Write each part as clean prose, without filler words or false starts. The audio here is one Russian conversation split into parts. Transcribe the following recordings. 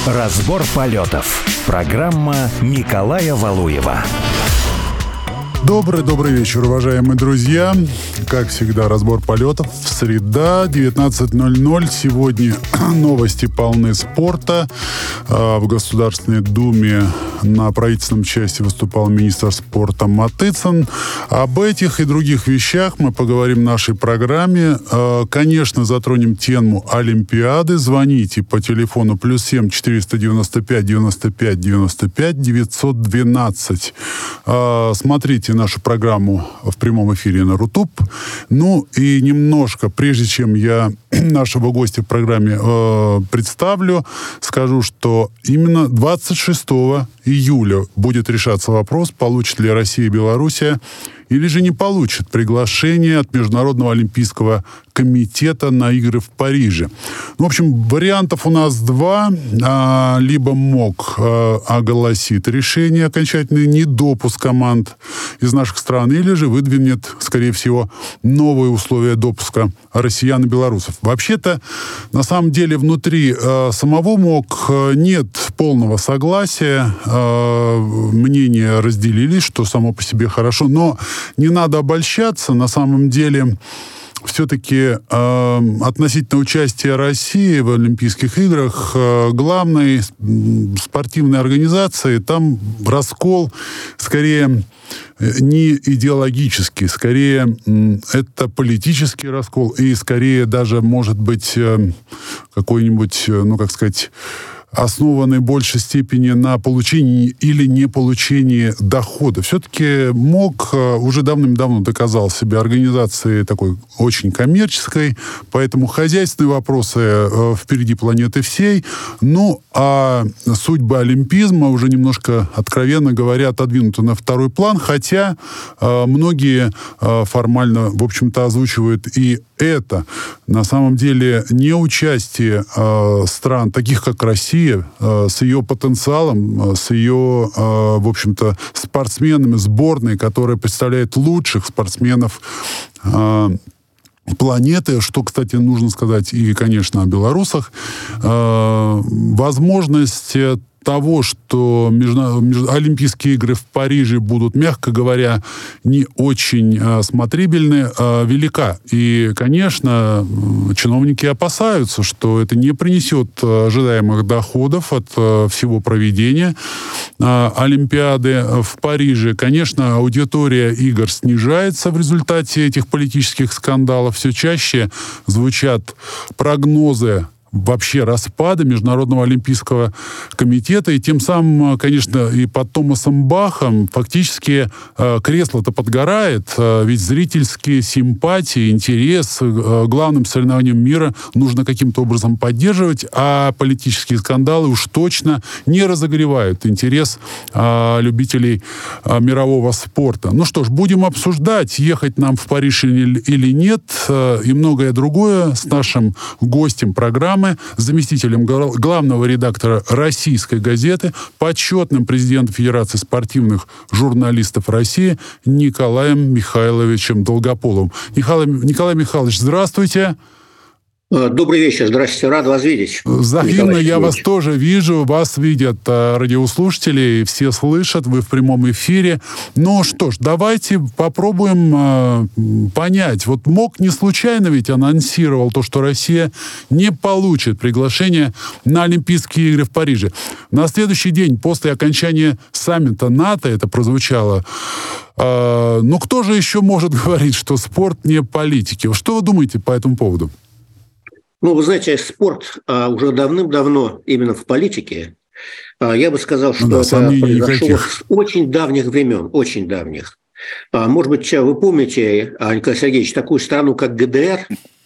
Разбор полетов. Программа Николая Валуева. Добрый вечер, уважаемые друзья. Как всегда, разбор полетов. Среда, 19:00. Сегодня новости полны спорта. В Государственной Думе на правительственном части выступал министр спорта Матыцын. Об этих и других вещах мы поговорим в нашей программе. Конечно, затронем тему Олимпиады. Звоните по телефону +7 495 95 95 912. Смотрите нашу программу в прямом эфире на Рутуб. Ну и немножко, прежде чем я нашего гостя в программе представлю, скажу, что именно 26 июля будет решаться вопрос, получит ли Россия и Белоруссия или же не получит приглашение от Международного олимпийского комитета на игры в Париже. В общем, вариантов у нас два. Либо МОК огласит решение окончательный недопуск команд из наших стран, или же выдвинет, скорее всего, новые условия допуска россиян и белорусов. Вообще-то, на самом деле, внутри самого МОК нет полного согласия. Мнения разделились, что само по себе хорошо, но не надо обольщаться. На самом деле, все-таки относительно участия России в Олимпийских играх главной спортивной организации там раскол скорее не идеологический, скорее это политический раскол и скорее даже может быть какой-нибудь, основанный в большей степени на получении или не получении дохода. Все-таки МОК уже давным-давно доказал себя организацией такой очень коммерческой, поэтому хозяйственные вопросы впереди планеты всей. Ну, а судьба олимпизма уже немножко, откровенно говоря, отодвинута на второй план, хотя многие формально, в общем-то, озвучивают и это. На самом деле неучастие стран, таких как Россия, с ее потенциалом, с ее, в общем-то, спортсменами, сборной, которая представляет лучших спортсменов планеты, что, кстати, нужно сказать и, конечно, о белорусах, возможность того, что Олимпийские игры в Париже будут, мягко говоря, не очень смотрибельны, велика. И, конечно, чиновники опасаются, что это не принесет ожидаемых доходов от всего проведения Олимпиады в Париже. Конечно, аудитория игр снижается в результате этих политических скандалов. Все чаще звучат прогнозы вообще распада Международного олимпийского комитета, и тем самым, конечно, и под Томасом Бахом фактически кресло-то подгорает, ведь зрительские симпатии, интерес к главным соревнованиям мира нужно каким-то образом поддерживать, а политические скандалы уж точно не разогревают интерес любителей мирового спорта. Ну что ж, будем обсуждать, ехать нам в Париж или нет, и многое другое с нашим гостем программы, заместителем главного редактора «Российской газеты», почетным президентом Федерации спортивных журналистов России Николаем Михайловичем Долгополовым. Николай Михайлович, здравствуйте. Добрый вечер, здравствуйте, рад вас видеть. Взаимно, я вас тоже вижу, вас видят радиослушатели, все слышат, вы в прямом эфире. Ну что ж, давайте попробуем понять. Вот МОК не случайно ведь анонсировал то, что Россия не получит приглашение на Олимпийские игры в Париже. На следующий день после окончания саммита НАТО это прозвучало. Но кто же еще может говорить, что спорт не политики? Что вы думаете по этому поводу? Ну, вы знаете, спорт уже давным-давно именно в политике. Я бы сказал, что это произошло с очень давних времен, очень давних. Может быть, вы помните, Николай Сергеевич, такую страну, как ГДР,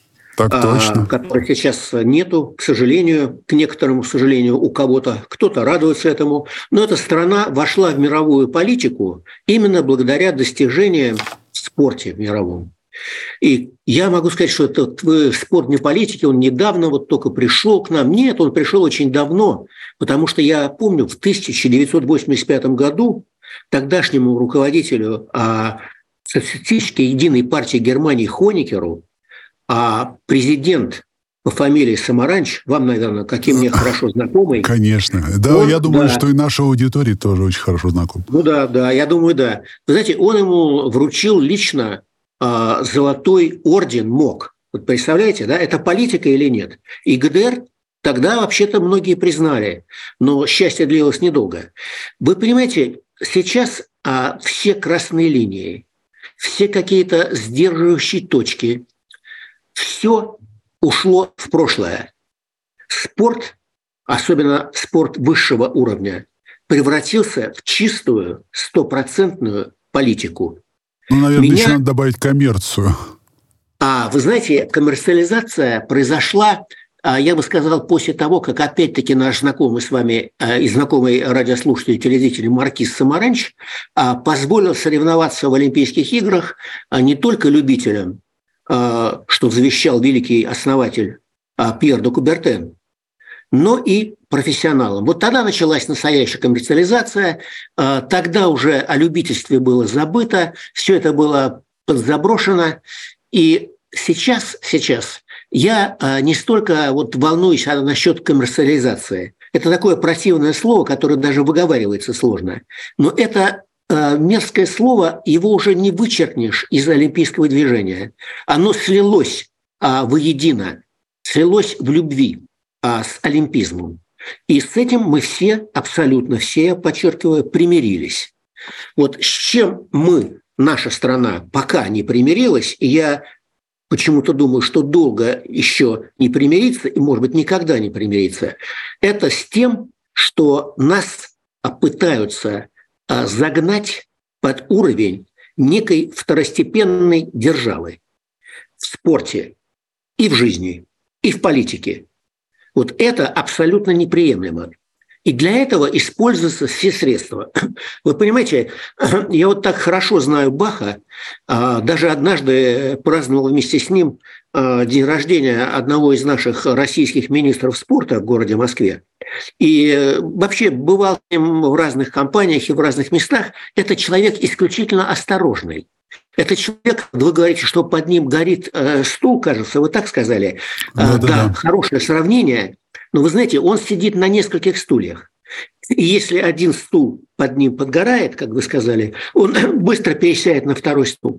которой сейчас нету, к сожалению, к некоторому сожалению, у кого-то, кто-то радуется этому. Но эта страна вошла в мировую политику именно благодаря достижениям в спорте мировом. И я могу сказать, что этот спорт не политики, он недавно вот только пришел к нам. Нет, он пришел очень давно, потому что я помню, в 1985 году тогдашнему руководителю Социалистической единой партии Германии Хонекеру президент по фамилии Самаранч, вам, наверное, как и мне, хорошо знакомый. Конечно. Да, я думаю, что и наша аудитория тоже очень хорошо знакома. Ну да, я думаю, да. Вы знаете, он ему вручил лично золотой орден МОК. Вот представляете, да, это политика или нет? И ГДР тогда вообще-то многие признали, но счастье длилось недолго. Вы понимаете, сейчас все красные линии, все какие-то сдерживающие точки, все ушло в прошлое. Спорт, особенно спорт высшего уровня, превратился в чистую, стопроцентную политику. Ну, наверное, еще надо добавить коммерцию. Вы знаете, коммерциализация произошла, я бы сказал, после того, как опять-таки наш знакомый с вами и знакомый радиослушатель и телезритель Маркиз Самаранч позволил соревноваться в Олимпийских играх не только любителям, что завещал великий основатель Пьер де Кубертен, но и профессионалам. Вот тогда началась настоящая коммерциализация, тогда уже о любительстве было забыто, все это было подзаброшено, и сейчас я не столько волнуюсь насчет коммерциализации. Это такое противное слово, которое даже выговаривается сложно. Но это мерзкое слово, его уже не вычеркнешь из олимпийского движения. Оно слилось воедино, слилось в любви с олимпизмом. И с этим мы все, абсолютно все, я подчеркиваю, примирились. Вот с чем наша страна пока не примирилась, и я почему-то думаю, что долго еще не примирится, и, может быть, никогда не примирится, это с тем, что нас пытаются загнать под уровень некой второстепенной державы в спорте и в жизни, и в политике. Вот это абсолютно неприемлемо. И для этого используются все средства. Вы понимаете, я вот так хорошо знаю Баха, даже однажды праздновал вместе с ним день рождения одного из наших российских министров спорта в городе Москве. И вообще бывал с ним в разных компаниях и в разных местах. Это человек исключительно осторожный. Это человек, вы говорите, что под ним горит стул, кажется, вы так сказали. Да, хорошее сравнение. Но вы знаете, он сидит на нескольких стульях. И если один стул под ним подгорает, как вы сказали, он быстро пересядет на второй стул.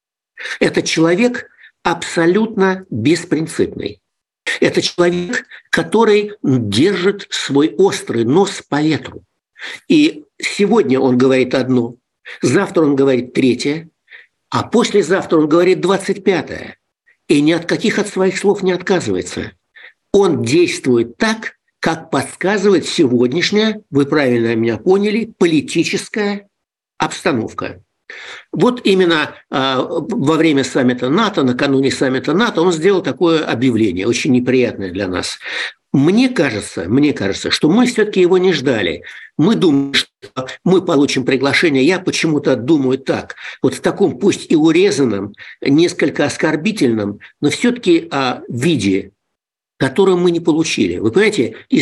Это человек абсолютно беспринципный. Это человек, который держит свой острый нос по ветру. И сегодня он говорит одно, завтра он говорит третье, а послезавтра он говорит 25-е. И ни от каких от своих слов не отказывается. Он действует так, как подсказывает сегодняшняя, вы правильно меня поняли, политическая обстановка. Вот именно во время саммита НАТО, накануне саммита НАТО, он сделал такое объявление, очень неприятное для нас. Мне кажется, что мы все-таки его не ждали. Мы думали, что мы получим приглашение. Я почему-то думаю так. Вот в таком, пусть и урезанном, несколько оскорбительном, но все-таки виде, которую мы не получили. Вы понимаете, из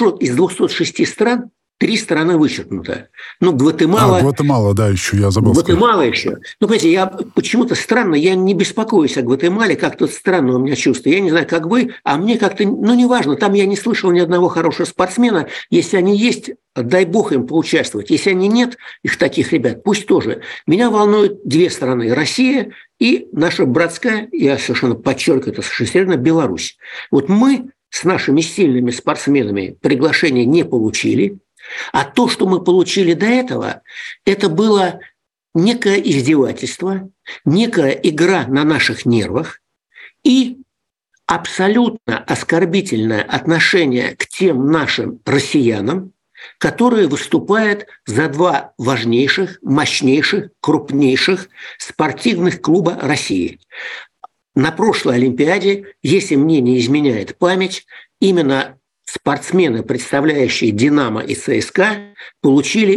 206 стран 3 страны вычеркнуто. Ну, Гватемала... Гватемала, да, еще я забыл. Гватемала еще. Ну, понимаете, я почему-то странно, я не беспокоюсь о Гватемале, как-то странно у меня чувство. Я не знаю, как вы, а мне как-то, неважно, там я не слышал ни одного хорошего спортсмена. Если они есть, дай бог им поучаствовать. Если они нет, их таких ребят, пусть тоже. Меня волнуют 2 страны, Россия и наша братская, я совершенно подчеркиваю это совершенно серьезно, Беларусь. Вот мы с нашими сильными спортсменами приглашения не получили. А то, что мы получили до этого, это было некое издевательство, некая игра на наших нервах и абсолютно оскорбительное отношение к тем нашим россиянам, которые выступают за 2 важнейших, мощнейших, крупнейших спортивных клуба России. На прошлой Олимпиаде, если мне не изменяет память, именно спортсмены, представляющие «Динамо» и «ЦСКА», получили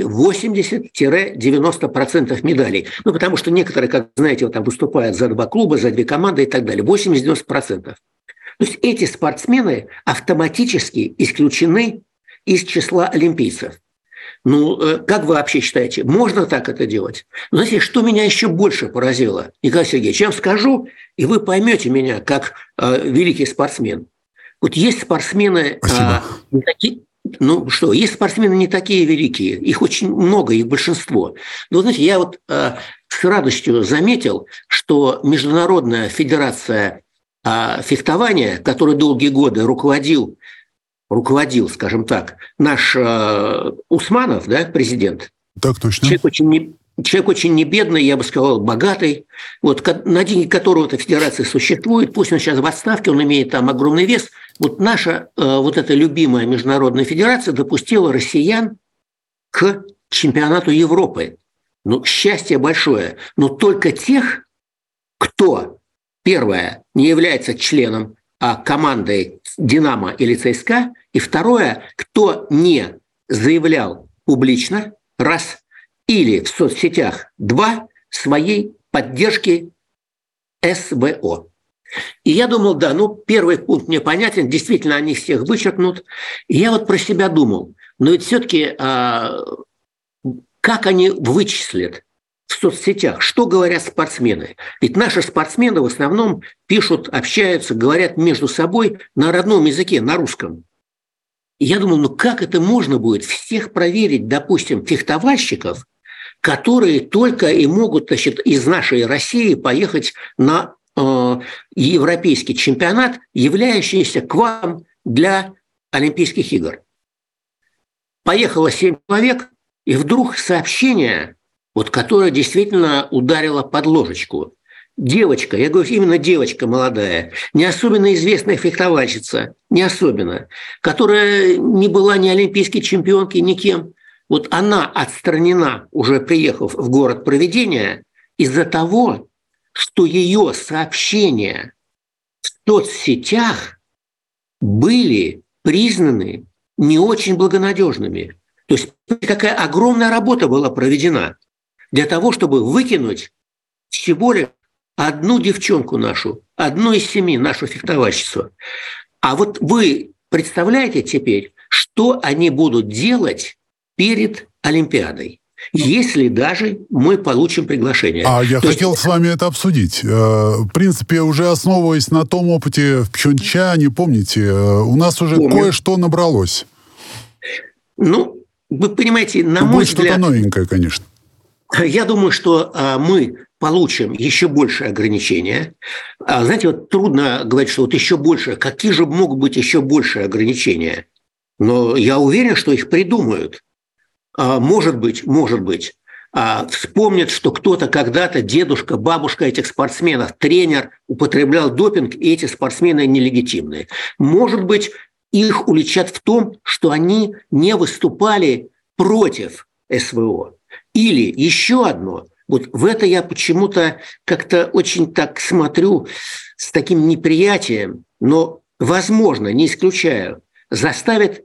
80-90% медалей. Потому что некоторые, как знаете, там выступают за 2 клуба, за 2 команды и так далее. 80-90%. То есть эти спортсмены автоматически исключены из числа олимпийцев. Как вы вообще считаете, можно так это делать? Знаете, что меня еще больше поразило, Николай Сергеевич, я вам скажу, и вы поймете меня как великий спортсмен. Вот есть спортсмены, есть спортсмены не такие великие, их очень много, их большинство. Но, знаете, я вот с радостью заметил, что Международная федерация фехтования, которой долгие годы руководил, скажем так, наш Усманов, да, президент. Так точно. Человек очень не бедный, я бы сказал, богатый, вот, на деньги которого эта федерация существует, пусть он сейчас в отставке, он имеет там огромный вес. Вот наша вот эта любимая международная федерация допустила россиян к чемпионату Европы. Ну, счастье большое. Но только тех, кто, первое, не является членом команды «Динамо» или «ЦСКА», и второе, кто не заявлял публично, раз, или в соцсетях, два, своей поддержки СВО. И я думал, да, первый пункт мне понятен, действительно, они всех вычеркнут. И я вот про себя думал, но ведь все-таки как они вычислят в соцсетях, что говорят спортсмены? Ведь наши спортсмены в основном пишут, общаются, говорят между собой на родном языке, на русском. И я думал, как это можно будет всех проверить, допустим, фехтовальщиков, которые только и могут, значит, из нашей России поехать на европейский чемпионат, являющийся квалом для Олимпийских игр. Поехало 7 человек, и вдруг сообщение, вот, которое действительно ударило под ложечку. Девочка, я говорю, именно девочка молодая, не особенно известная фехтовальщица, не особенно, которая не была ни олимпийской чемпионкой, никем. Вот она отстранена, уже приехав в город проведения, из-за того, что ее сообщения в соцсетях были признаны не очень благонадежными. То есть какая огромная работа была проведена для того, чтобы выкинуть всего лишь одну девчонку нашу, одну из 7, нашу фехтовальщицу. А вот вы представляете теперь, что они будут делать перед Олимпиадой, если даже мы получим приглашение? Я хотел с вами это обсудить. В принципе, уже основываясь на том опыте в Пхёнчхане, помните, у нас уже кое-что набралось. Вы понимаете, на мой взгляд... что-то новенькое, конечно. Я думаю, что мы получим еще больше ограничения. Знаете, вот трудно говорить, что вот еще больше. Какие же могут быть еще больше ограничения? Но я уверен, что их придумают. Может быть, вспомнят, что кто-то когда-то, дедушка, бабушка этих спортсменов, тренер употреблял допинг, и эти спортсмены нелегитимные. Может быть, их уличат в том, что они не выступали против СВО. Или еще одно, вот в это я почему-то как-то очень так смотрю с таким неприятием, но, возможно, не исключаю, заставить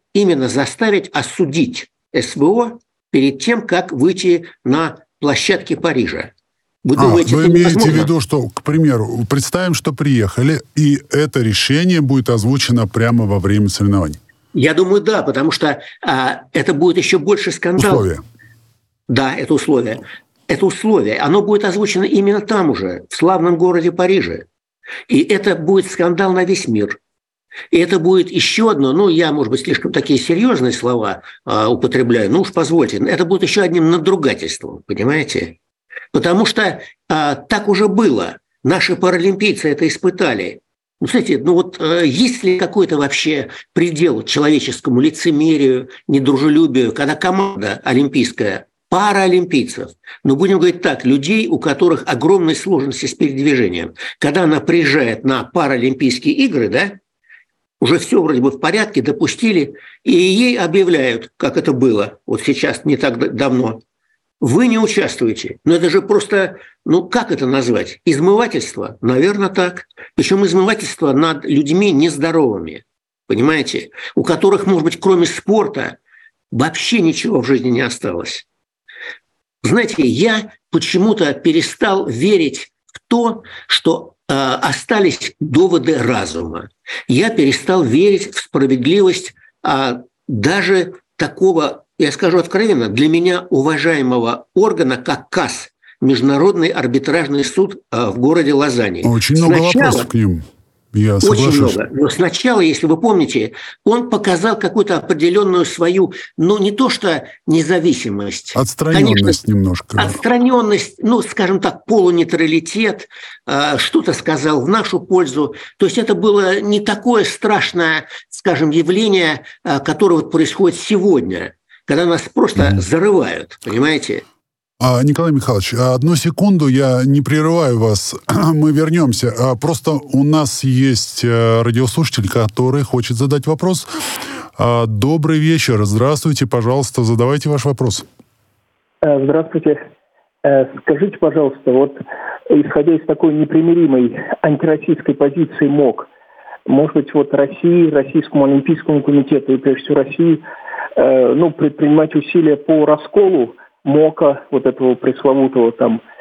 осудить СВО перед тем, как выйти на площадке Парижа. Вы думаете, вы имеете в виду, что, к примеру, представим, что приехали, и это решение будет озвучено прямо во время соревнований? Я думаю, да, потому что это будет еще больше скандалов. Условия. Да, это условие. Это условие. Оно будет озвучено именно там уже, в славном городе Париже. И это будет скандал на весь мир. И это будет еще одно, я, может быть, слишком такие серьезные слова употребляю, уж позвольте, это будет еще одним надругательством, понимаете? Потому что так уже было. Наши паралимпийцы это испытали. Кстати, есть ли какой-то вообще предел человеческому лицемерию, недружелюбию, когда команда олимпийская, паралимпийцев, будем говорить так, людей, у которых огромные сложности с передвижением, когда она приезжает на Паралимпийские игры, да, уже все вроде бы в порядке, допустили, и ей объявляют, как это было вот сейчас, не так давно, вы не участвуете. Это же просто, как это назвать? Измывательство? Наверное, так. Причем измывательство над людьми нездоровыми, понимаете? У которых, может быть, кроме спорта вообще ничего в жизни не осталось. Знаете, я почему-то перестал верить в то, что остались доводы разума. Я перестал верить в справедливость даже такого, я скажу откровенно, для меня уважаемого органа, как КАС, Международный арбитражный суд в городе Лозанне. Очень много вопросов к ним. Я соглашусь. Очень много. Но сначала, если вы помните, он показал какую-то определенную свою, не то что независимость. Отстраненность немножко. Отстраненность, скажем так, полунейтралитет, что-то сказал в нашу пользу. То есть это было не такое страшное, скажем, явление, которое происходит сегодня, когда нас просто зарывают, понимаете? Николай Михайлович, одну секунду, я не прерываю вас, мы вернемся. Просто у нас есть радиослушатель, который хочет задать вопрос. Добрый вечер, здравствуйте, пожалуйста, задавайте ваш вопрос. Здравствуйте. Скажите, пожалуйста, вот исходя из такой непримиримой антироссийской позиции МОК, может быть, вот России, Российскому олимпийскому комитету и, прежде всего, России, предпринимать усилия по расколу МОКа, вот этого пресловутого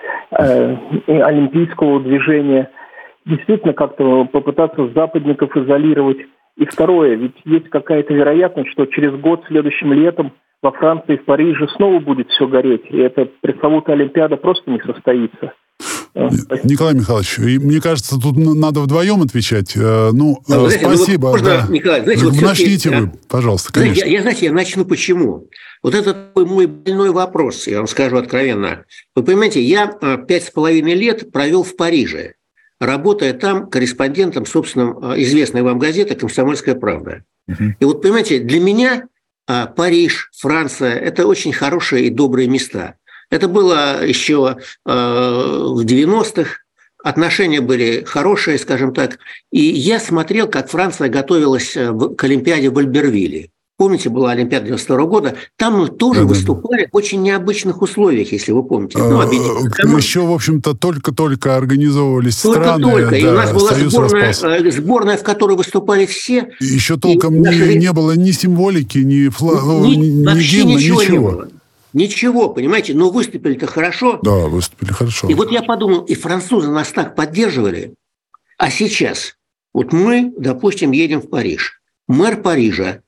олимпийского движения, действительно как-то попытаться западников изолировать. И второе, ведь есть какая-то вероятность, что через год, следующим летом, во Франции, в Париже снова будет все гореть, и эта пресловутая Олимпиада просто не состоится. Николай Михайлович, мне кажется, тут надо вдвоем отвечать. Спасибо. Николай, начните вы, пожалуйста, конечно. Я начну почему. Вот это такой мой больной вопрос, я вам скажу откровенно. Вы понимаете, я 5,5 лет провел в Париже, работая там корреспондентом, собственно, известной вам газеты «Комсомольская правда». И вот, понимаете, для меня Париж, Франция – это очень хорошие и добрые места. Это было еще в 90-х, отношения были хорошие, скажем так. И я смотрел, как Франция готовилась к Олимпиаде в Альбервилле. Помните, была Олимпиада 92 года? Там мы тоже выступали в очень необычных условиях, если вы помните. Еще, в общем-то, только-только организовывались страны. Только. И у нас была сборная, в которой выступали все. Еще толком не было ни символики, ни гимна, ничего. Не было. Ничего, понимаете, но выступили-то хорошо. Да, выступили хорошо. И вот я подумал, и французы нас так поддерживали, а сейчас, вот мы, допустим, едем в Париж. Мэр Парижа,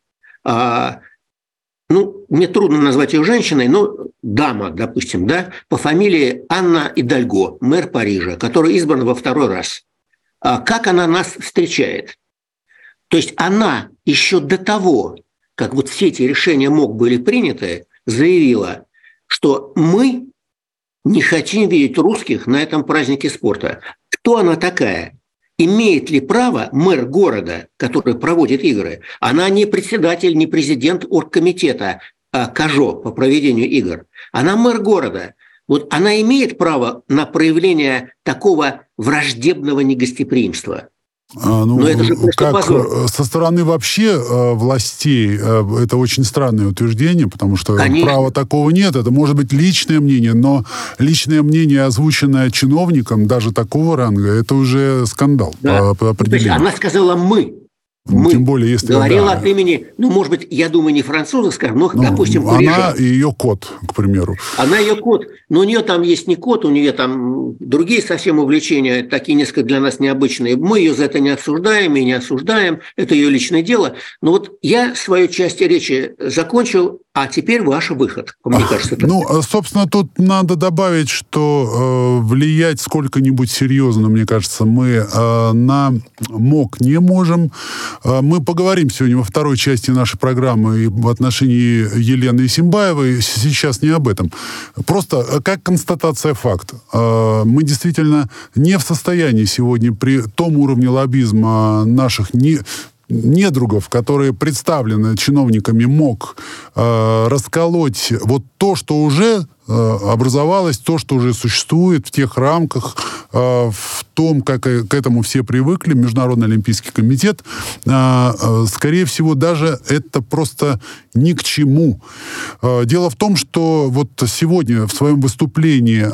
мне трудно назвать ее женщиной, но дама, допустим, по фамилии Анна Идальго, мэр Парижа, которая избрана во второй раз. Как она нас встречает? То есть она еще до того, как вот все эти решения МОК были приняты, заявила, что мы не хотим видеть русских на этом празднике спорта. Кто она такая? Имеет ли право мэр города, который проводит игры? Она не председатель, не президент оргкомитета КАЖО по проведению игр. Она мэр города. Вот она имеет право на проявление такого враждебного негостеприимства. Но это же просто позор. Со стороны вообще властей это очень странное утверждение, потому что права такого нет. Это может быть личное мнение, но личное мнение, озвученное чиновником, даже такого ранга, это уже скандал по определению. Она сказала «мы». Тем более, если говорила от имени, может быть, я думаю, не француза, скажем, но, допустим, парижан. Она и ее кот, к примеру. Она ее кот, но у нее там есть не кот, у нее там другие совсем увлечения, такие несколько для нас необычные. Мы ее за это не обсуждаем и не осуждаем, это ее личное дело. Но вот я свою часть речи закончил, а теперь ваш выход, мне кажется. Собственно, тут надо добавить, что влиять сколько-нибудь серьезно, мне кажется, мы на МОК не можем. Мы поговорим сегодня во второй части нашей программы в отношении Елены Исимбаевой. Сейчас не об этом. Просто как констатация факта. Мы действительно не в состоянии сегодня при том уровне лоббизма наших недругов, которые представлены чиновниками МОК, расколоть вот то, что уже образовалось, то, что уже существует в тех рамках, в том, как к этому все привыкли, Международный олимпийский комитет, скорее всего, даже это просто ни к чему. Дело в том, что вот сегодня в своем выступлении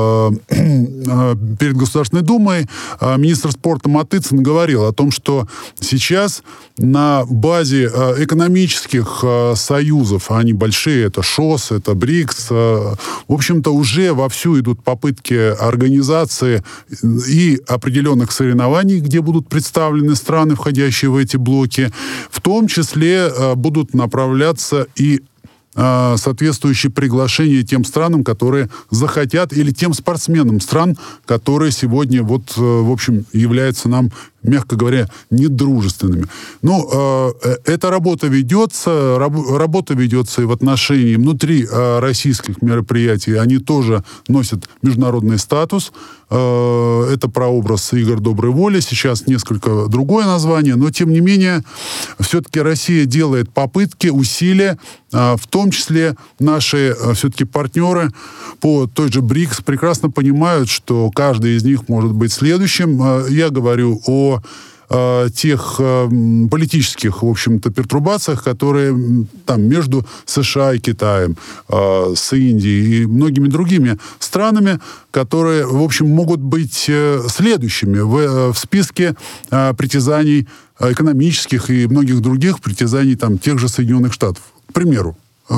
перед Государственной Думой министр спорта Матыцын говорил о том, что сейчас на базе экономических союзов, они большие, это ШОС, это БРИКС, в общем-то, уже вовсю идут попытки организации и определенных соревнований, где будут представлены страны, входящие в эти блоки. В том числе будут направляться и соответствующие приглашения тем странам, которые захотят, или тем спортсменам стран, которые сегодня, в общем, являются нам мягко говоря, недружественными. Ну, эта работа ведется и в отношении внутри российских мероприятий. Они тоже носят международный статус. Это прообраз игр доброй воли. Сейчас несколько другое название, но, тем не менее, все-таки Россия делает попытки, усилия, в том числе наши все-таки партнеры по той же БРИКС прекрасно понимают, что каждый из них может быть следующим. Я говорю о тех политических, в общем-то, пертурбациях, которые там между США и Китаем, с Индией и многими другими странами, которые, в общем, могут быть следующими в списке притязаний экономических и многих других притязаний там, тех же Соединенных Штатов. К примеру,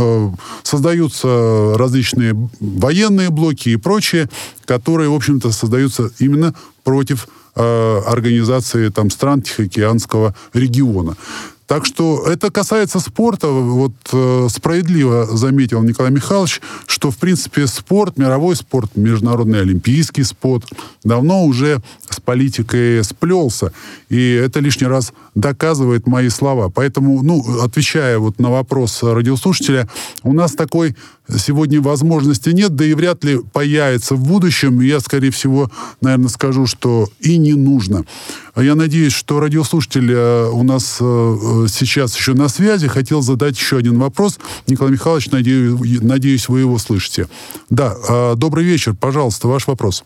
создаются различные военные блоки и прочее, которые, в общем-то, создаются именно против организации там, стран Тихоокеанского региона. Так что это касается спорта. Вот справедливо заметил Николай Михайлович, что, в принципе, спорт, мировой спорт, международный олимпийский спорт давно уже с политикой сплелся. И это лишний раз доказывает мои слова. Поэтому, отвечая вот на вопрос радиослушателя, у нас такой сегодня возможности нет, да и вряд ли появится в будущем. Я, скорее всего, наверное, скажу, что и не нужно. Я надеюсь, что радиослушатель у нас сейчас еще на связи. Хотел задать еще один вопрос. Николай Михайлович, надеюсь, вы его слышите. Да, добрый вечер. Пожалуйста, ваш вопрос.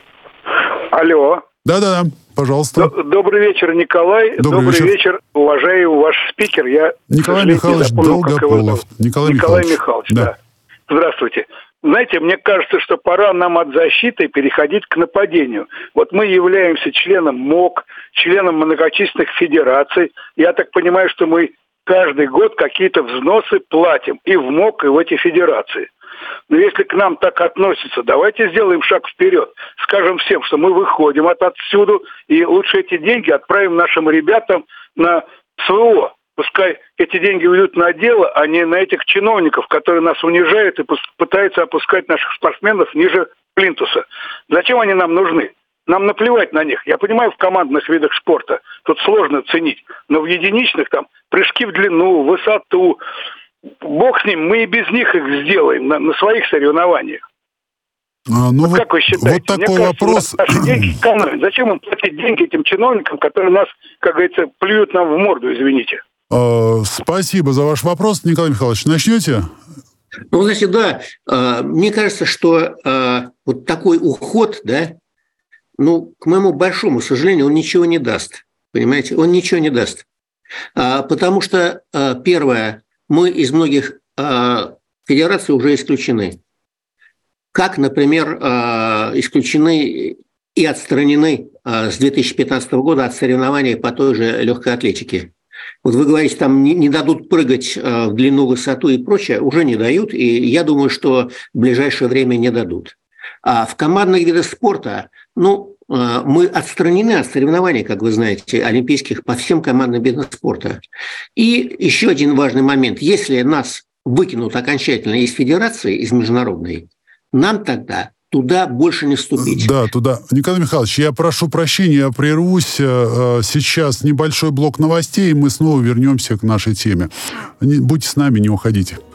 Алло. Да-да, пожалуйста. Добрый вечер, Николай. Добрый вечер, уважаемый ваш спикер. Я, Николай Михайлович Долгополов. Николай Михайлович, да. Здравствуйте. Знаете, мне кажется, что пора нам от защиты переходить к нападению. Вот мы являемся членом МОК, членом многочисленных федераций. Я так понимаю, что мы каждый год какие-то взносы платим и в МОК, и в эти федерации. Но если к нам так относятся, давайте сделаем шаг вперед. Скажем всем, что мы выходим отсюда, и лучше эти деньги отправим нашим ребятам на СВО. Пускай эти деньги уйдут на дело, а не на этих чиновников, которые нас унижают и пытаются опускать наших спортсменов ниже плинтуса. Зачем они нам нужны? Нам наплевать на них. Я понимаю, в командных видах спорта тут сложно ценить, но в единичных там прыжки в длину, высоту, бог с ним, мы и без них их сделаем на своих соревнованиях. Как вы считаете? Вот такой вопрос. Наши деньги экономят. Зачем им платить деньги этим чиновникам, которые нас, как говорится, плюют нам в морду, извините? Спасибо за ваш вопрос. Николай Михайлович, начнете? Значит, да. Мне кажется, что вот такой уход, да, к моему большому сожалению, он ничего не даст. Понимаете? Он ничего не даст. Потому что, первое, мы из многих федераций уже исключены. Как, например, исключены и отстранены с 2015 года от соревнований по той же легкой атлетике. Вот вы говорите, там не дадут прыгать в длину, высоту и прочее, уже не дают, и я думаю, что в ближайшее время не дадут. А в командных видах спорта, мы отстранены от соревнований, как вы знаете, олимпийских по всем командным видам спорта. И еще один важный момент. Если нас выкинут окончательно из федерации, из международной, нам тогда туда больше не вступить. Да, туда. Николай Михайлович, я прошу прощения, я прервусь. Сейчас небольшой блок новостей, и мы снова вернемся к нашей теме. Будьте с нами, не уходите.